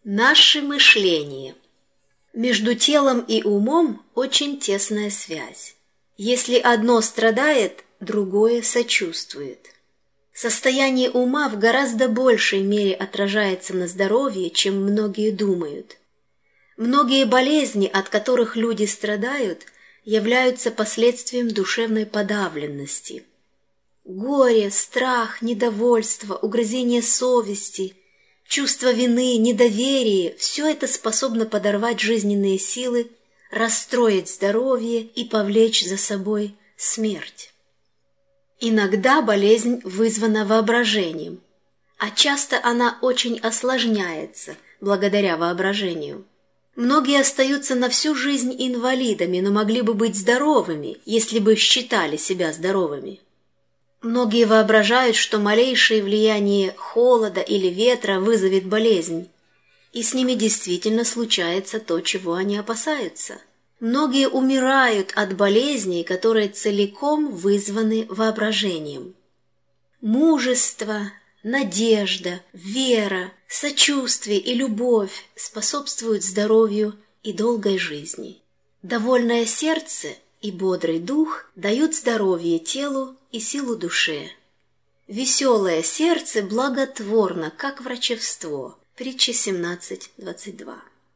Наше мышление. Между телом и умом очень тесная связь. Если одно страдает, другое сочувствует. Состояние ума в гораздо большей мере отражается на здоровье, чем многие думают. Многие болезни, от которых люди страдают, являются последствием душевной подавленности. Горе, страх, недовольство, угрызение совести, чувство вины, недоверие – все это способно подорвать жизненные силы, расстроить здоровье и повлечь за собой смерть. Иногда болезнь вызвана воображением, а часто она очень осложняется благодаря воображению. Многие остаются на всю жизнь инвалидами, но могли бы быть здоровыми, если бы считали себя здоровыми. Многие воображают, что малейшее влияние холода или ветра вызовет болезнь, и с ними действительно случается то, чего они опасаются. Многие умирают от болезней, которые целиком вызваны воображением. Мужество, надежда, вера, сочувствие и любовь способствуют здоровью и долгой жизни. Довольное сердце и бодрый дух дают здоровье телу и силу душе. Веселое сердце благотворно, как врачевство. Притча 17:22.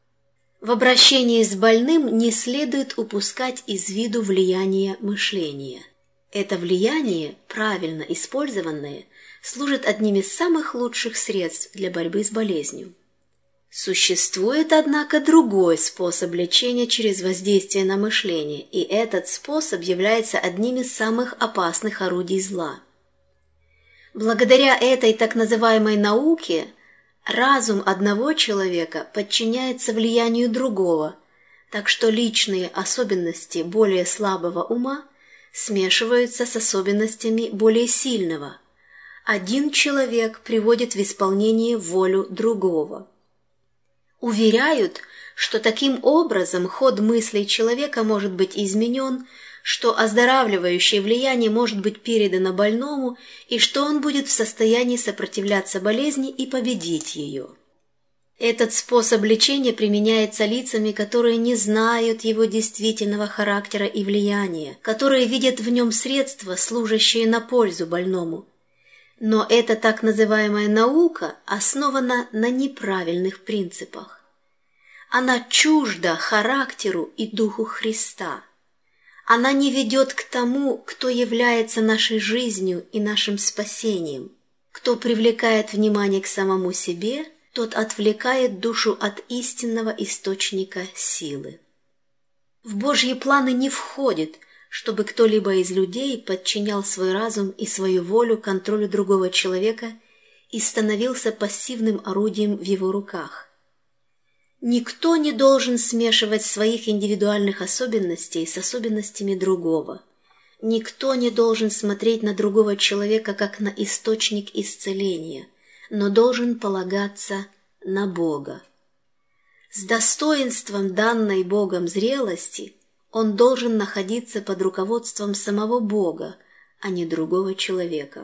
В обращении с больным не следует упускать из виду влияние мышления. Это влияние, правильно использованное, служит одним из самых лучших средств для борьбы с болезнью. Существует, однако, другой способ лечения через воздействие на мышление, и этот способ является одним из самых опасных орудий зла. Благодаря этой так называемой науке разум одного человека подчиняется влиянию другого, так что личные особенности более слабого ума смешиваются с особенностями более сильного. Один человек приводит в исполнение волю другого. Уверяют, что таким образом ход мыслей человека может быть изменен, что оздоравливающее влияние может быть передано больному и что он будет в состоянии сопротивляться болезни и победить ее. Этот способ лечения применяется лицами, которые не знают его действительного характера и влияния, которые видят в нем средства, служащие на пользу больному. Но эта так называемая наука основана на неправильных принципах. Она чужда характеру и духу Христа. Она не ведет к тому, кто является нашей жизнью и нашим спасением. Кто привлекает внимание к самому себе, тот отвлекает душу от истинного источника силы. В Божьи планы не входит, чтобы кто-либо из людей подчинял свой разум и свою волю контролю другого человека и становился пассивным орудием в его руках. Никто не должен смешивать своих индивидуальных особенностей с особенностями другого. Никто не должен смотреть на другого человека как на источник исцеления, но должен полагаться на Бога. С достоинством данной Богом зрелости он должен находиться под руководством самого Бога, а не другого человека.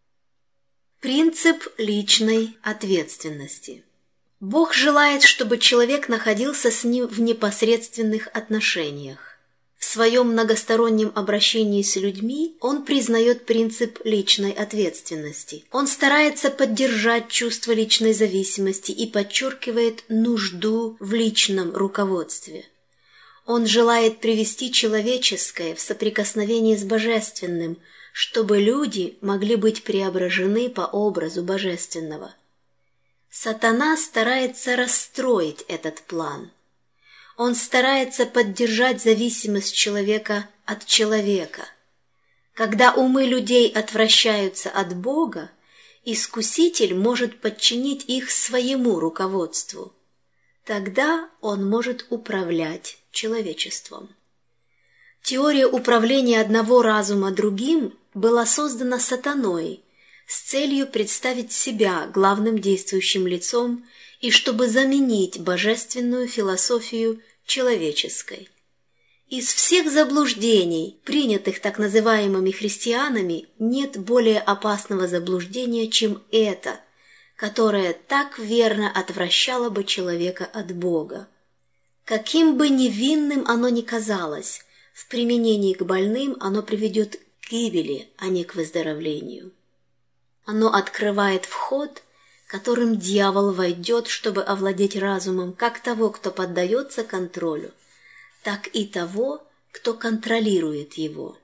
Принцип личной ответственности. Бог желает, чтобы человек находился с ним в непосредственных отношениях. В своем многостороннем обращении с людьми он признает принцип личной ответственности. Он старается поддержать чувство личной зависимости и подчеркивает нужду в личном руководстве. Он желает привести человеческое в соприкосновение с божественным, чтобы люди могли быть преображены по образу божественного. Сатана старается расстроить этот план. Он старается поддержать зависимость человека от человека. Когда умы людей отвращаются от Бога, Искуситель может подчинить их своему руководству. Тогда он может управлять человечеством. Теория управления одного разума другим была создана сатаной с целью представить себя главным действующим лицом и чтобы заменить божественную философию человеческой. Из всех заблуждений, принятых так называемыми христианами, нет более опасного заблуждения, чем это, которое так верно отвращало бы человека от Бога. Каким бы невинным оно ни казалось, в применении к больным оно приведет к гибели, а не к выздоровлению. Оно открывает вход, которым дьявол войдет, чтобы овладеть разумом как того, кто поддается контролю, так и того, кто контролирует его.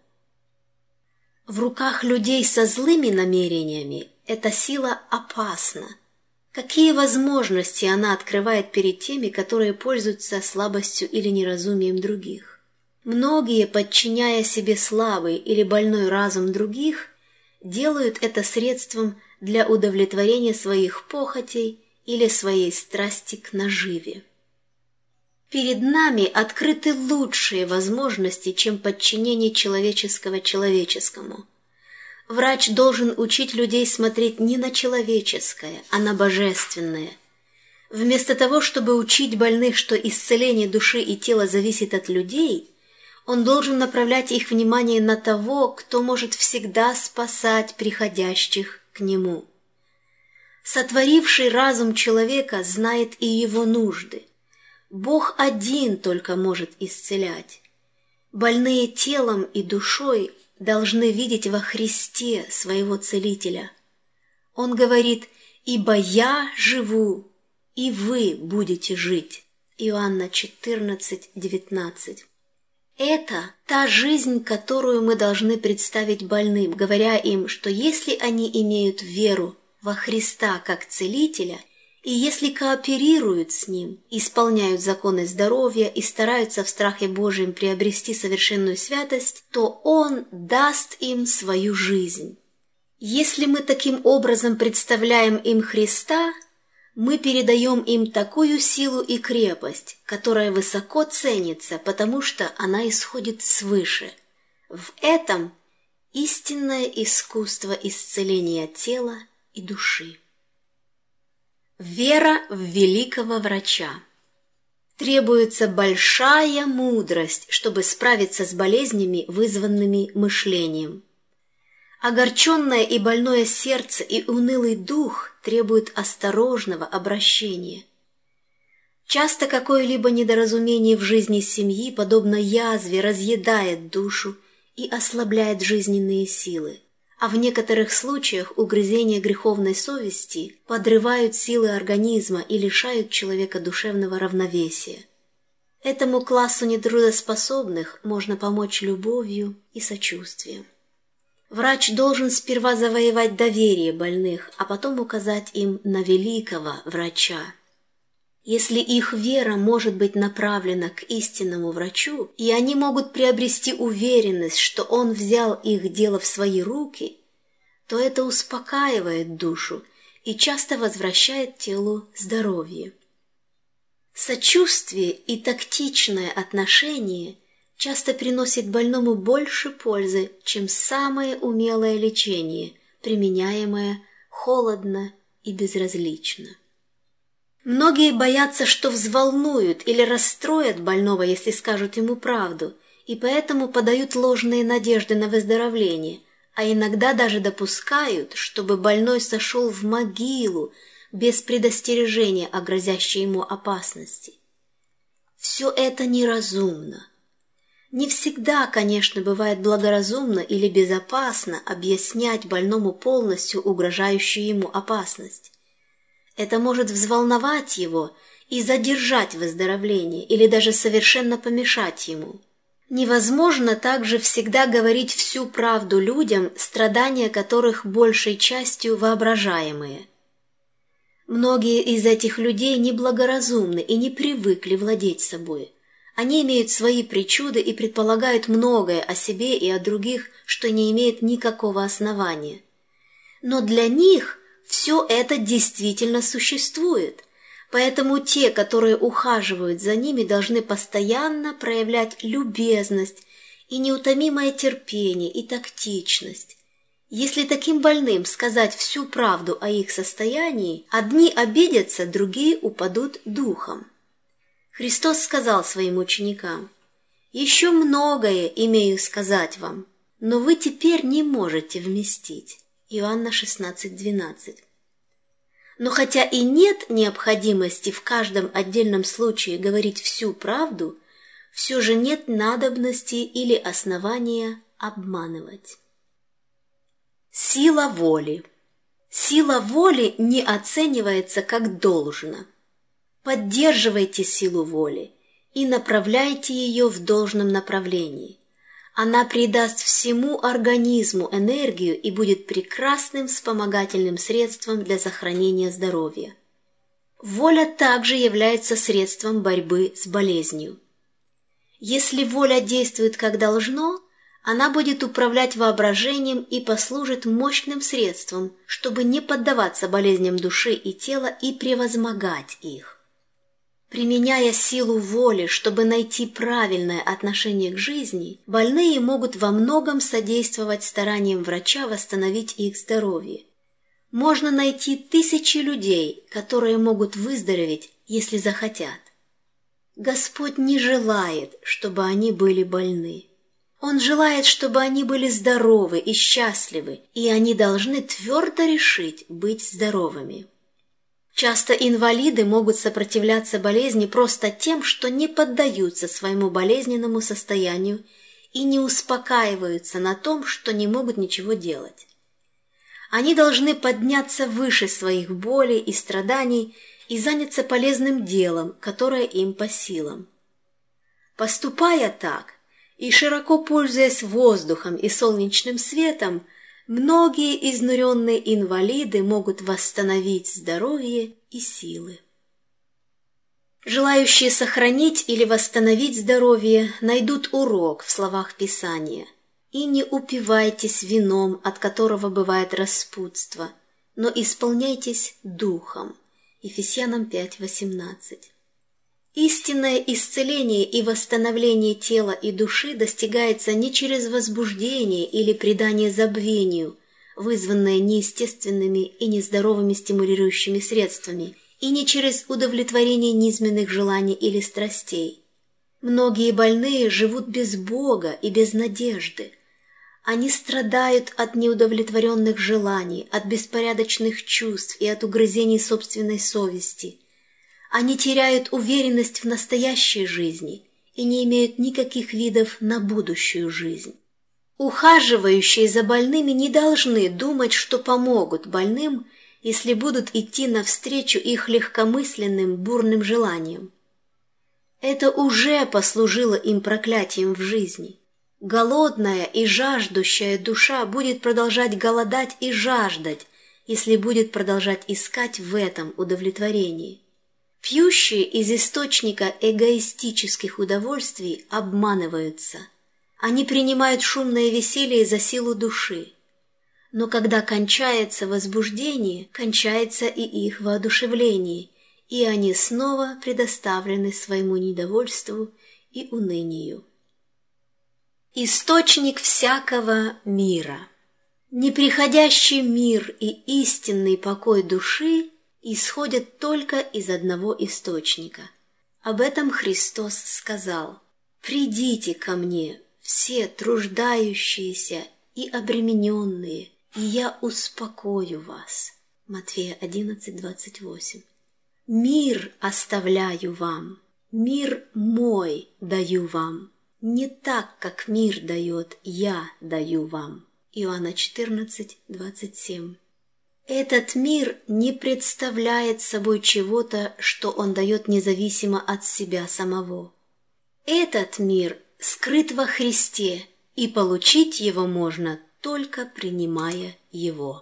В руках людей со злыми намерениями эта сила опасна. Какие возможности она открывает перед теми, которые пользуются слабостью или неразумием других? Многие, подчиняя себе слабый или больной разум других, делают это средством для удовлетворения своих похотей или своей страсти к наживе. Перед нами открыты лучшие возможности, чем подчинение человеческого человеческому. Врач должен учить людей смотреть не на человеческое, а на божественное. Вместо того, чтобы учить больных, что исцеление души и тела зависит от людей, он должен направлять их внимание на того, кто может всегда спасать приходящих к нему. Сотворивший разум человека знает и его нужды. Бог один только может исцелять. Больные телом и душой должны видеть во Христе своего Целителя. Он говорит: «Ибо я живу, и вы будете жить». Иоанна 14:19. Это та жизнь, которую мы должны представить больным, говоря им, что если они имеют веру во Христа как Целителя, и если кооперируют с Ним, исполняют законы здоровья и стараются в страхе Божьем приобрести совершенную святость, то Он даст им свою жизнь. Если мы таким образом представляем им Христа, мы передаем им такую силу и крепость, которая высоко ценится, потому что она исходит свыше. В этом истинное искусство исцеления тела и души. Вера в великого врача. Требуется большая мудрость, чтобы справиться с болезнями, вызванными мышлением. Огорченное и больное сердце и унылый дух требуют осторожного обращения. Часто какое-либо недоразумение в жизни семьи, подобно язве, разъедает душу и ослабляет жизненные силы, а в некоторых случаях угрызения греховной совести подрывают силы организма и лишают человека душевного равновесия. Этому классу нетрудоспособных можно помочь любовью и сочувствием. Врач должен сперва завоевать доверие больных, а потом указать им на великого врача. Если их вера может быть направлена к истинному врачу, и они могут приобрести уверенность, что он взял их дело в свои руки, то это успокаивает душу и часто возвращает телу здоровье. Сочувствие и тактичное отношение часто приносит больному больше пользы, чем самое умелое лечение, применяемое холодно и безразлично. Многие боятся, что взволнуют или расстроят больного, если скажут ему правду, и поэтому подают ложные надежды на выздоровление, а иногда даже допускают, чтобы больной сошел в могилу без предостережения о грозящей ему опасности. Все это неразумно. Не всегда, конечно, бывает благоразумно или безопасно объяснять больному полностью угрожающую ему опасность. Это может взволновать его и задержать выздоровление или даже совершенно помешать ему. Невозможно также всегда говорить всю правду людям, страдания которых большей частью воображаемые. Многие из этих людей неблагоразумны и не привыкли владеть собой. Они имеют свои причуды и предполагают многое о себе и о других, что не имеет никакого основания. Но для них все это действительно существует, поэтому те, которые ухаживают за ними, должны постоянно проявлять любезность и неутомимое терпение и тактичность. Если таким больным сказать всю правду о их состоянии, одни обидятся, другие упадут духом. Христос сказал своим ученикам: «Еще многое имею сказать вам, но вы теперь не можете вместить». Иоанна 16:12. Но хотя и нет необходимости в каждом отдельном случае говорить всю правду, все же нет надобности или основания обманывать. Сила воли. Сила воли не оценивается как должно. Поддерживайте силу воли и направляйте ее в должном направлении. Она придаст всему организму энергию и будет прекрасным вспомогательным средством для сохранения здоровья. Воля также является средством борьбы с болезнью. Если воля действует как должно, она будет управлять воображением и послужит мощным средством, чтобы не поддаваться болезням души и тела и превозмогать их. Применяя силу воли, чтобы найти правильное отношение к жизни, больные могут во многом содействовать стараниям врача восстановить их здоровье. Можно найти тысячи людей, которые могут выздороветь, если захотят. Господь не желает, чтобы они были больны. Он желает, чтобы они были здоровы и счастливы, и они должны твердо решить быть здоровыми. Часто инвалиды могут сопротивляться болезни просто тем, что не поддаются своему болезненному состоянию и не успокаиваются на том, что не могут ничего делать. Они должны подняться выше своих болей и страданий и заняться полезным делом, которое им по силам. Поступая так и широко пользуясь воздухом и солнечным светом, многие изнуренные инвалиды могут восстановить здоровье и силы. Желающие сохранить или восстановить здоровье найдут урок в словах Писания. «И не упивайтесь вином, от которого бывает распутство, но исполняйтесь духом». Ефесянам 5:18. Истинное исцеление и восстановление тела и души достигается не через возбуждение или предание забвению, вызванное неестественными и нездоровыми стимулирующими средствами, и не через удовлетворение низменных желаний или страстей. Многие больные живут без Бога и без надежды. Они страдают от неудовлетворенных желаний, от беспорядочных чувств и от угрызений собственной совести. Они теряют уверенность в настоящей жизни и не имеют никаких видов на будущую жизнь. Ухаживающие за больными не должны думать, что помогут больным, если будут идти навстречу их легкомысленным, бурным желаниям. Это уже послужило им проклятием в жизни. Голодная и жаждущая душа будет продолжать голодать и жаждать, если будет продолжать искать в этом удовлетворении. Пьющие из источника эгоистических удовольствий обманываются. Они принимают шумное веселье за силу души. Но когда кончается возбуждение, кончается и их воодушевление, и они снова предоставлены своему недовольству и унынию. Источник всякого мира. Неприходящий мир и истинный покой души исходят только из одного источника. Об этом Христос сказал: «Придите ко мне, все труждающиеся и обремененные, и я успокою вас». Матфея 11:28. «Мир оставляю вам, мир мой даю вам, не так, как мир дает, я даю вам». Иоанна 14:27. Этот мир не представляет собой чего-то, что он дает независимо от себя самого. Этот мир скрыт во Христе, и получить его можно, только принимая его.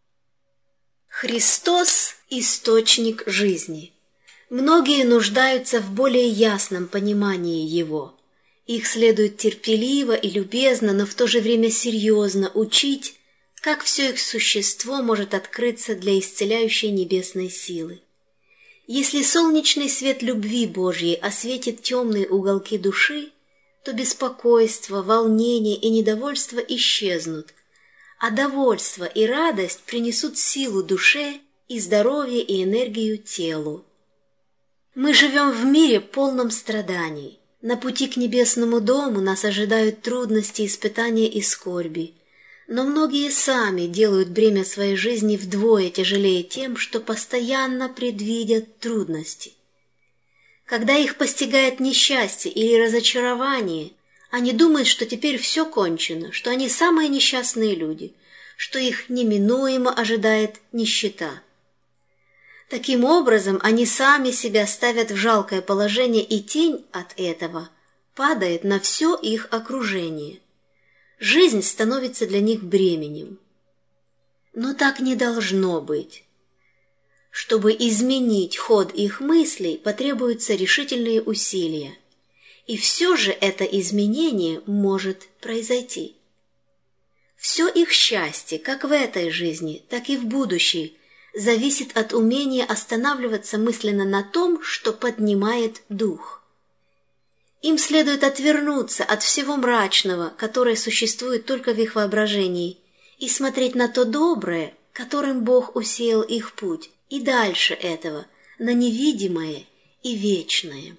Христос – источник жизни. Многие нуждаются в более ясном понимании его. Их следует терпеливо и любезно, но в то же время серьезно учить, как все их существо может открыться для исцеляющей небесной силы. Если солнечный свет любви Божьей осветит темные уголки души, то беспокойство, волнение и недовольство исчезнут, а довольство и радость принесут силу душе и здоровье и энергию телу. Мы живем в мире полном страданий. На пути к небесному дому нас ожидают трудности, испытания и скорби. Но многие сами делают бремя своей жизни вдвое тяжелее тем, что постоянно предвидят трудности. Когда их постигает несчастье или разочарование, они думают, что теперь все кончено, что они самые несчастные люди, что их неминуемо ожидает нищета. Таким образом, они сами себя ставят в жалкое положение, и тень от этого падает на все их окружение. Жизнь становится для них бременем. Но так не должно быть. Чтобы изменить ход их мыслей, потребуются решительные усилия. И все же это изменение может произойти. Все их счастье, как в этой жизни, так и в будущей, зависит от умения останавливаться мысленно на том, что поднимает дух. Им следует отвернуться от всего мрачного, которое существует только в их воображении, и смотреть на то доброе, которым Бог усеял их путь, и дальше этого, на невидимое и вечное.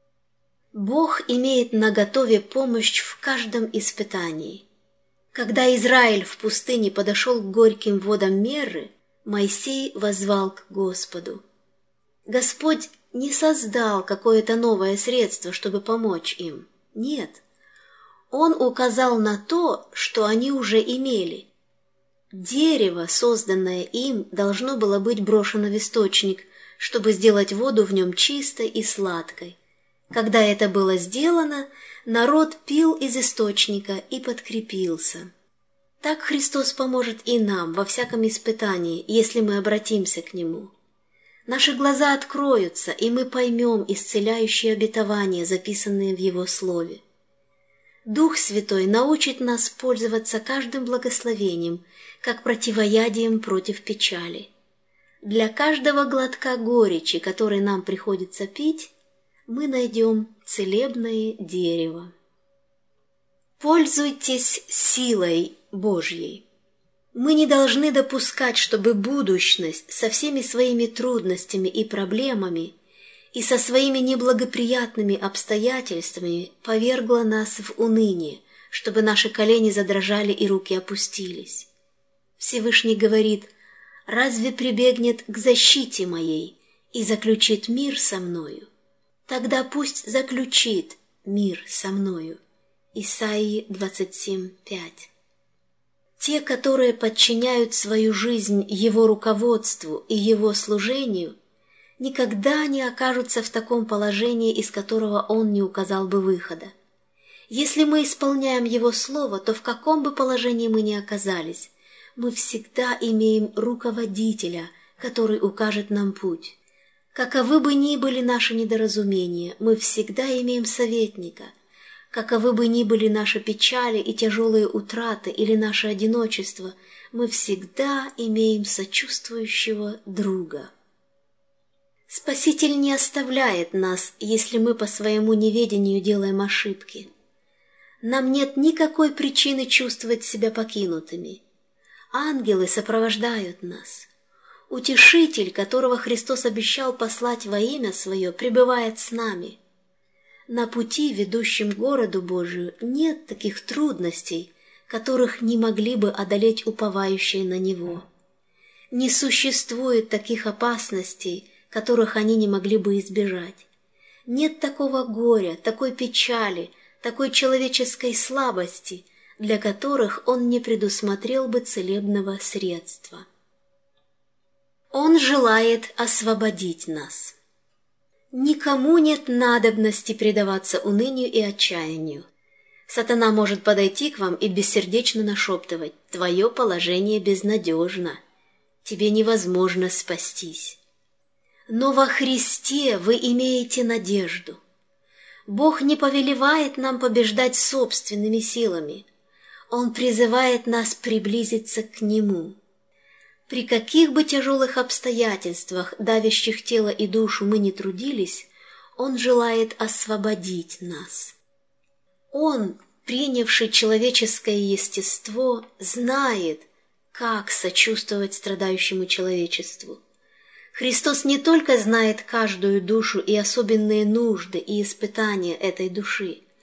Бог имеет наготове помощь в каждом испытании. Когда Израиль в пустыне подошел к горьким водам Мерры, Моисей воззвал к Господу. Господь не создал какое-то новое средство, чтобы помочь им. Нет. Он указал на то, что они уже имели. Дерево, созданное им, должно было быть брошено в источник, чтобы сделать воду в нем чистой и сладкой. Когда это было сделано, народ пил из источника и подкрепился. Так Христос поможет и нам во всяком испытании, если мы обратимся к Нему. Наши глаза откроются, и мы поймем исцеляющие обетования, записанные в Его Слове. Дух Святой научит нас пользоваться каждым благословением, как противоядием против печали. Для каждого глотка горечи, который нам приходится пить, мы найдем целебное дерево. Пользуйтесь силой Божьей. Мы не должны допускать, чтобы будущность со всеми своими трудностями и проблемами и со своими неблагоприятными обстоятельствами повергла нас в уныние, чтобы наши колени задрожали и руки опустились. Всевышний говорит: «Разве прибегнет к защите моей и заключит мир со мною? Тогда пусть заключит мир со мною». Исайи 27:5. Те, которые подчиняют свою жизнь Его руководству и Его служению, никогда не окажутся в таком положении, из которого Он не указал бы выхода. Если мы исполняем Его Слово, то в каком бы положении мы ни оказались, мы всегда имеем руководителя, который укажет нам путь. Каковы бы ни были наши недоразумения, мы всегда имеем советника. Каковы бы ни были наши печали и тяжелые утраты или наше одиночество, мы всегда имеем сочувствующего друга. Спаситель не оставляет нас, если мы по своему неведению делаем ошибки. Нам нет никакой причины чувствовать себя покинутыми. Ангелы сопровождают нас. Утешитель, которого Христос обещал послать во имя Свое, пребывает с нами. На пути, ведущем к городу Божию, нет таких трудностей, которых не могли бы одолеть уповающие на Него. Не существует таких опасностей, которых они не могли бы избежать. Нет такого горя, такой печали, такой человеческой слабости, для которых Он не предусмотрел бы целебного средства. Он желает освободить нас. Никому нет надобности предаваться унынию и отчаянию. Сатана может подойти к вам и бессердечно нашептывать: «Твое положение безнадежно, тебе невозможно спастись». Но во Христе вы имеете надежду. Бог не повелевает нам побеждать собственными силами. Он призывает нас приблизиться к Нему. При каких бы тяжелых обстоятельствах, давящих тело и душу, мы ни трудились, Он желает освободить нас. Он, принявший человеческое естество, знает, как сочувствовать страдающему человечеству. Христос не только знает каждую душу и особенные нужды и испытания этой души,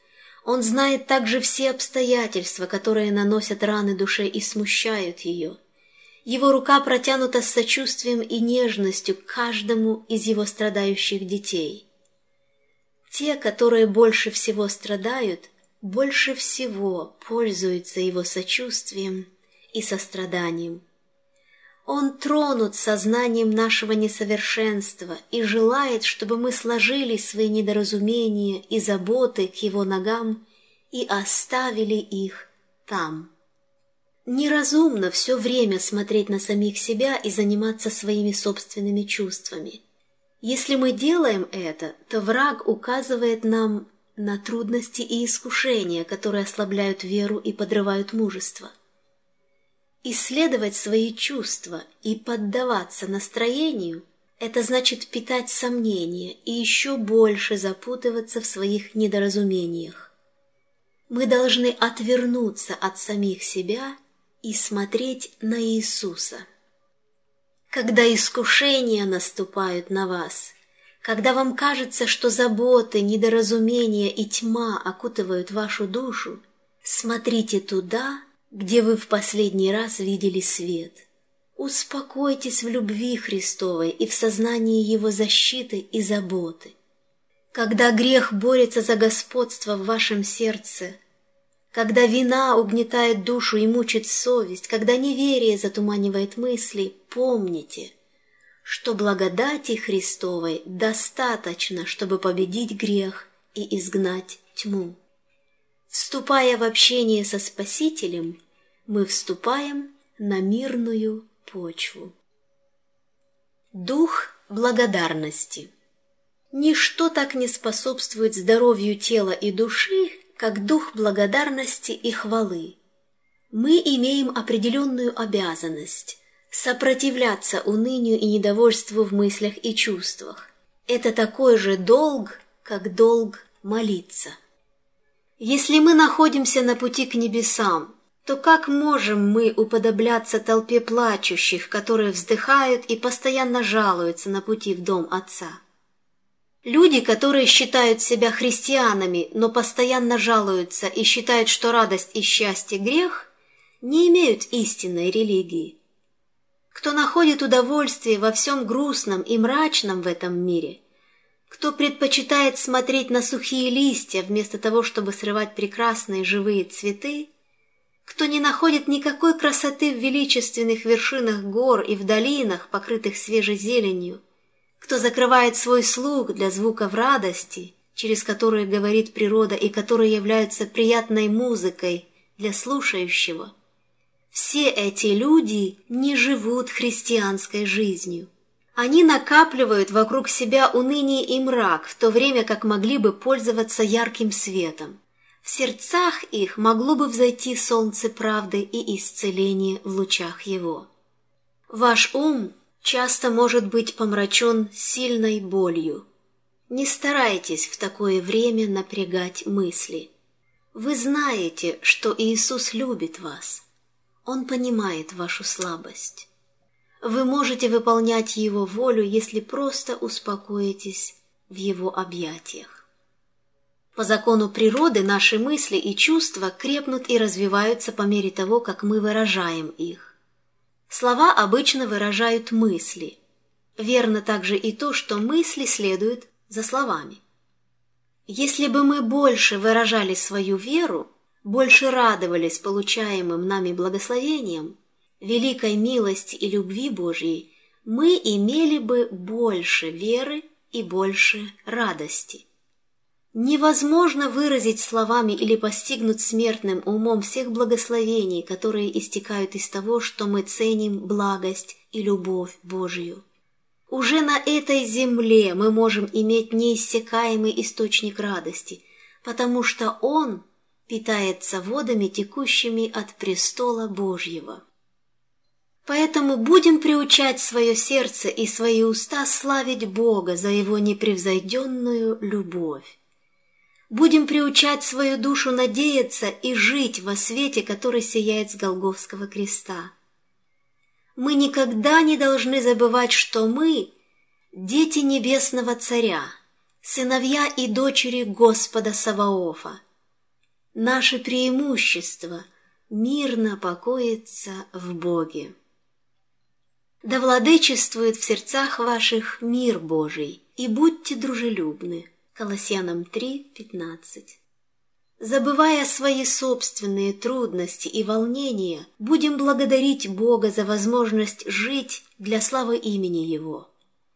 Он знает также все обстоятельства, которые наносят раны душе и смущают ее. Его рука протянута с сочувствием и нежностью к каждому из его страдающих детей. Те, которые больше всего страдают, больше всего пользуются его сочувствием и состраданием. Он тронут сознанием нашего несовершенства и желает, чтобы мы сложили свои недоразумения и заботы к его ногам и оставили их там. Неразумно все время смотреть на самих себя и заниматься своими собственными чувствами. Если мы делаем это, то враг указывает нам на трудности и искушения, которые ослабляют веру и подрывают мужество. Исследовать свои чувства и поддаваться настроению – это значит питать сомнения и еще больше запутываться в своих недоразумениях. Мы должны отвернуться от самих себя и смотреть на Иисуса. Когда искушения наступают на вас, когда вам кажется, что заботы, недоразумения и тьма окутывают вашу душу, смотрите туда, где вы в последний раз видели свет. Успокойтесь в любви Христовой и в сознании Его защиты и заботы. Когда грех борется за господство в вашем сердце, когда вина угнетает душу и мучит совесть, когда неверие затуманивает мысли, помните, что благодати Христовой достаточно, чтобы победить грех и изгнать тьму. Вступая в общение со Спасителем, мы вступаем на мирную почву. Дух благодарности. Ничто так не способствует здоровью тела и души, как дух благодарности и хвалы. Мы имеем определенную обязанность сопротивляться унынию и недовольству в мыслях и чувствах. Это такой же долг, как долг молиться. Если мы находимся на пути к небесам, то как можем мы уподобляться толпе плачущих, которые вздыхают и постоянно жалуются на пути в дом Отца? Люди, которые считают себя христианами, но постоянно жалуются и считают, что радость и счастье – грех, не имеют истинной религии. Кто находит удовольствие во всем грустном и мрачном в этом мире, кто предпочитает смотреть на сухие листья вместо того, чтобы срывать прекрасные живые цветы, кто не находит никакой красоты в величественных вершинах гор и в долинах, покрытых свежей зеленью, кто закрывает свой слух для звуков радости, через которые говорит природа и которые являются приятной музыкой для слушающего, все эти люди не живут христианской жизнью. Они накапливают вокруг себя уныние и мрак, в то время как могли бы пользоваться ярким светом. В сердцах их могло бы взойти солнце правды и исцеления в лучах его. Ваш ум часто может быть помрачен сильной болью. Не старайтесь в такое время напрягать мысли. Вы знаете, что Иисус любит вас. Он понимает вашу слабость. Вы можете выполнять Его волю, если просто успокоитесь в Его объятиях. По закону природы наши мысли и чувства крепнут и развиваются по мере того, как мы выражаем их. Слова обычно выражают мысли. Верно также и то, что мысли следуют за словами. Если бы мы больше выражали свою веру, больше радовались получаемым нами благословениям, великой милости и любви Божьей, мы имели бы больше веры и больше радости. Невозможно выразить словами или постигнуть смертным умом всех благословений, которые истекают из того, что мы ценим благость и любовь Божию. Уже на этой земле мы можем иметь неиссякаемый источник радости, потому что Он питается водами, текущими от престола Божьего. Поэтому будем приучать свое сердце и свои уста славить Бога за Его непревзойденную любовь. Будем приучать свою душу надеяться и жить во свете, который сияет с Голгофского креста. Мы никогда не должны забывать, что мы – дети Небесного Царя, сыновья и дочери Господа Саваофа. Наше преимущество мирно покоится в Боге. Да владычествует в сердцах ваших мир Божий, и будьте дружелюбны. Колоссянам 3:15. Забывая свои собственные трудности и волнения, будем благодарить Бога за возможность жить для славы имени Его.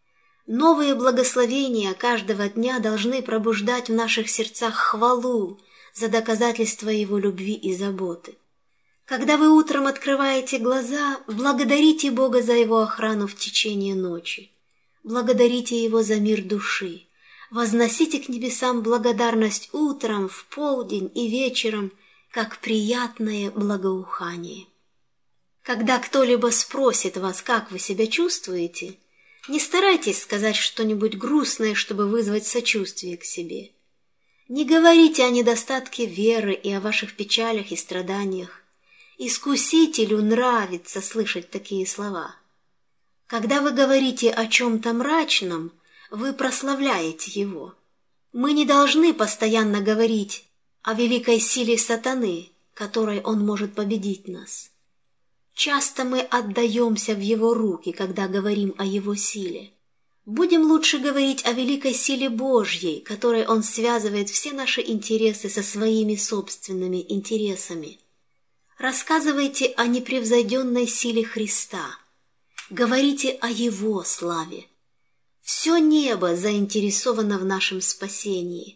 Новые благословения каждого дня должны пробуждать в наших сердцах хвалу за доказательство Его любви и заботы. Когда вы утром открываете глаза, благодарите Бога за Его охрану в течение ночи. Благодарите Его за мир души. Возносите к небесам благодарность утром, в полдень и вечером, как приятное благоухание. Когда кто-либо спросит вас, как вы себя чувствуете, не старайтесь сказать что-нибудь грустное, чтобы вызвать сочувствие к себе. Не говорите о недостатке веры и о ваших печалях и страданиях. Искусителю нравится слышать такие слова. Когда вы говорите о чем-то мрачном, вы прославляете его. Мы не должны постоянно говорить о великой силе сатаны, которой он может победить нас. Часто мы отдаемся в его руки, когда говорим о его силе. Будем лучше говорить о великой силе Божьей, которой он связывает все наши интересы со своими собственными интересами. Рассказывайте о непревзойденной силе Христа. Говорите о Его славе. Все небо заинтересовано в нашем спасении.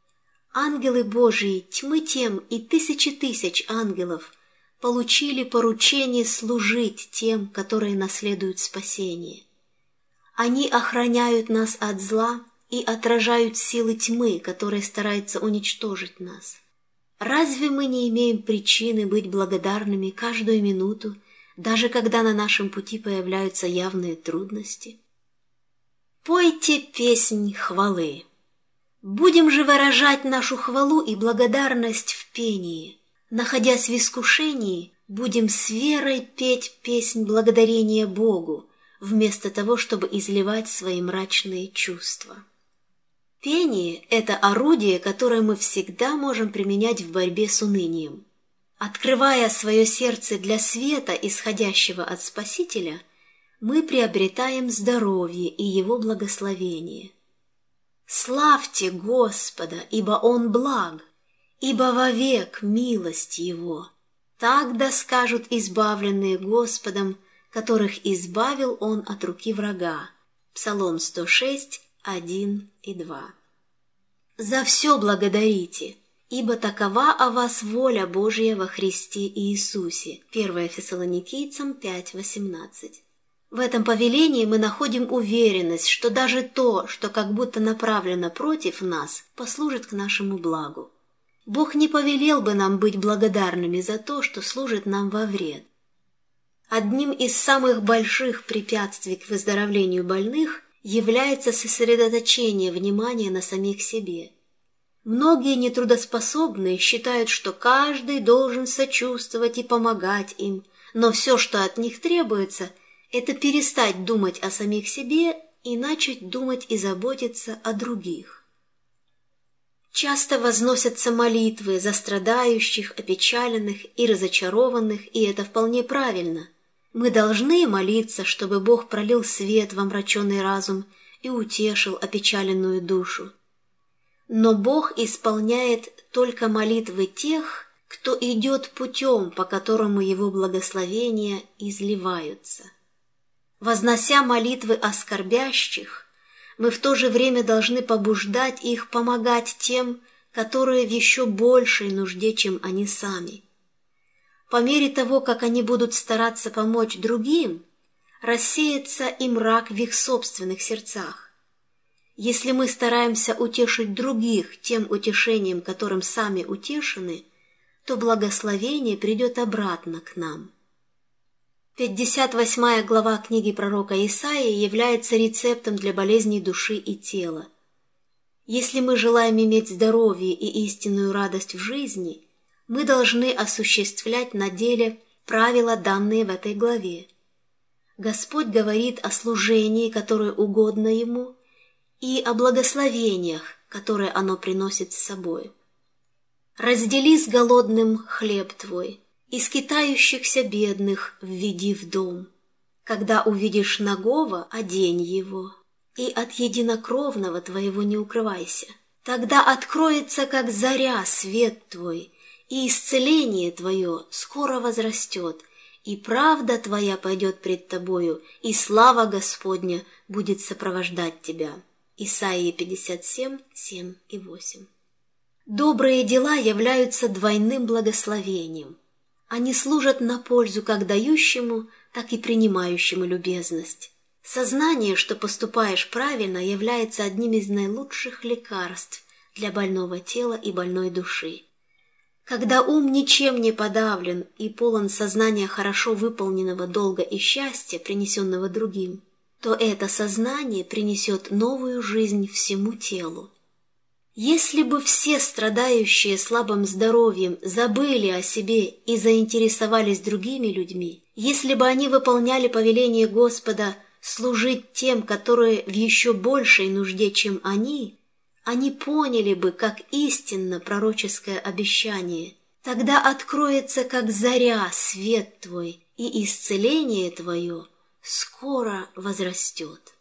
Ангелы Божии, тьмы тем и тысячи тысяч ангелов получили поручение служить тем, которые наследуют спасение. Они охраняют нас от зла и отражают силы тьмы, которые стараются уничтожить нас. Разве мы не имеем причины быть благодарными каждую минуту, даже когда на нашем пути появляются явные трудности? Пойте песнь хвалы. Будем же выражать нашу хвалу и благодарность в пении. Находясь в искушении, будем с верой петь песнь благодарения Богу, вместо того, чтобы изливать свои мрачные чувства. Пение – это орудие, которое мы всегда можем применять в борьбе с унынием. Открывая свое сердце для света, исходящего от Спасителя, мы приобретаем здоровье и Его благословение. Славьте Господа, ибо Он благ, ибо вовек милость Его. Так да скажут избавленные Господом, которых избавил Он от руки врага. Псалом 106, 1 и 2. За все благодарите, ибо такова о вас воля Божья во Христе Иисусе. 1 Фессалоникийцам 5:18. В этом повелении мы находим уверенность, что даже то, что как будто направлено против нас, послужит к нашему благу. Бог не повелел бы нам быть благодарными за то, что служит нам во вред. Одним из самых больших препятствий к выздоровлению больных является сосредоточение внимания на самих себе. Многие нетрудоспособные считают, что каждый должен сочувствовать и помогать им, но все, что от них требуется, это перестать думать о самих себе и начать думать и заботиться о других. Часто возносятся молитвы за страдающих, опечаленных и разочарованных, и это вполне правильно. Мы должны молиться, чтобы Бог пролил свет в омраченный разум и утешил опечаленную душу. Но Бог исполняет только молитвы тех, кто идет путем, по которому Его благословения изливаются. Вознося молитвы о скорбящих, мы в то же время должны побуждать их помогать тем, которые в еще большей нужде, чем они сами. По мере того, как они будут стараться помочь другим, рассеется и мрак в их собственных сердцах. Если мы стараемся утешить других тем утешением, которым сами утешены, то благословение придет обратно к нам. 58 глава книги пророка Исаии является рецептом для болезней души и тела. Если мы желаем иметь здоровье и истинную радость в жизни, мы должны осуществлять на деле правила, данные в этой главе. Господь говорит о служении, которое угодно Ему, и о благословениях, которые оно приносит с собой. Раздели с голодным хлеб твой, и скитающихся бедных введи в дом. Когда увидишь нагого, одень его, и от единокровного твоего не укрывайся. Тогда откроется, как заря, свет твой, и исцеление твое скоро возрастет, и правда твоя пойдет пред тобою, и слава Господня будет сопровождать тебя. Исайя 57, 7 и 8. Добрые дела являются двойным благословением. Они служат на пользу как дающему, так и принимающему любезность. Сознание, что поступаешь правильно, является одним из наилучших лекарств для больного тела и больной души. Когда ум ничем не подавлен и полон сознания хорошо выполненного долга и счастья, принесенного другим, то это сознание принесет новую жизнь всему телу. Если бы все страдающие слабым здоровьем забыли о себе и заинтересовались другими людьми, если бы они выполняли повеление Господа служить тем, которые в еще большей нужде, чем они поняли бы, как истинно пророческое обещание. Тогда откроется, как заря, свет твой, и исцеление твое скоро возрастет.